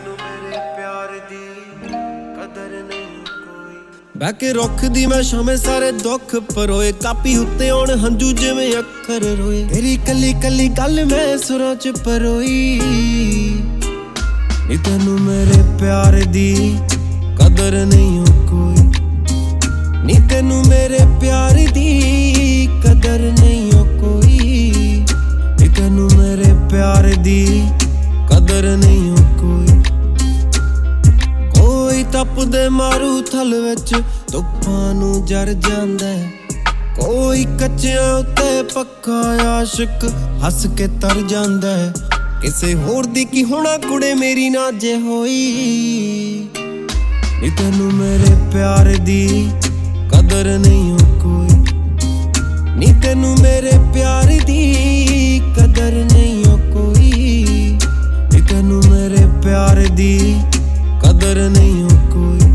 मेरे प्यार दी कदर नहीं कोई। बह के रुख दी मैं शामे सारे दुख परोए, कापी उत्ते आउण हंजू जिवें अखर रोए। तेरी कली कली गल मैं सुरां च परोई, नी तैनू मेरे प्यार दी कदर नहीं कोई। नी तैनू मेरे प्यार दी कदर नहीं कोई। नी तैनू मेरे प्यार दी कदर नहीं कोई। कोई तपदे मारू थल विच धुप्पां नूं जर जांदा है, कोई कच्चियां उत्ते पक्का आशिक हस के तर जांदा है। किसे होर दी की होना कुड़े मेरी ना जे होई, नी तैनू मेरे प्यार दी कदर नहीं कोई। नी तैनू मेरे प्यार दी कदर नहीं कोई। नी तैनू मेरे प्यार दी कदर नहीं कोई।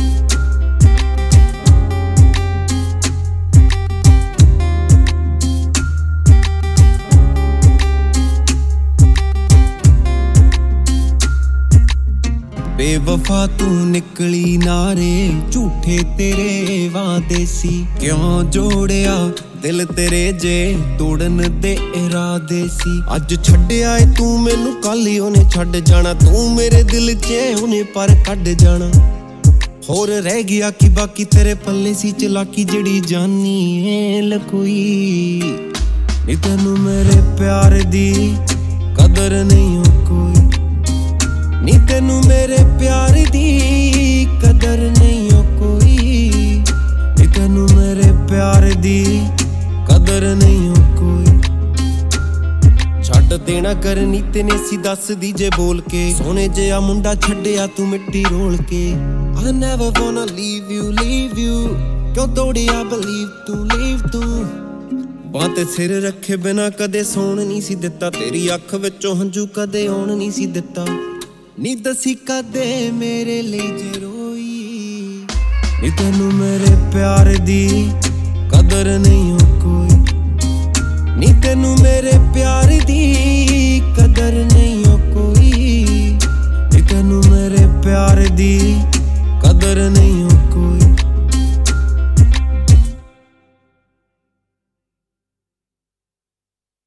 बेवफा तू निकली नारे, झूठे तेरे वादे सी। क्यों जोड़िया दिल तेरे जे तोड़न दे इरादे सी। अज छड्डिया ए तू मैनू कल ही ओने छड्ड जाना। तू मेरे दिल च ओने पर कढ जाना। होर रह गया कि बाकी तेरे पल्ले सी चलाकी जड़ी जानी है लकोई। नी तैनू मेरे प्यार दी कदर नहीं कोई। नी तैनू मेरे प्यार दी कदर नहीं कोई। नी तैनू मेरे प्यार दी कदर नहीं कोई। छड्ड देना करनी तेने सी दस दी जे बोल के, सोने जिहा मुंडा छड्डिया तू मिट्टी रोल के। I never wanna leave you क्यों तोड़िया believe तू बां ते सिर रखे बिना कदे सौण नहीं सी दिता। तेरी अख विचों हंजू कदे आउण नहीं सी दिता। नी दसी कदे मेरे लिए जे रोई, नी तैनू मेरे प्यार दी कदर नहीं कोई। नी तैनू मेरे प्यार दी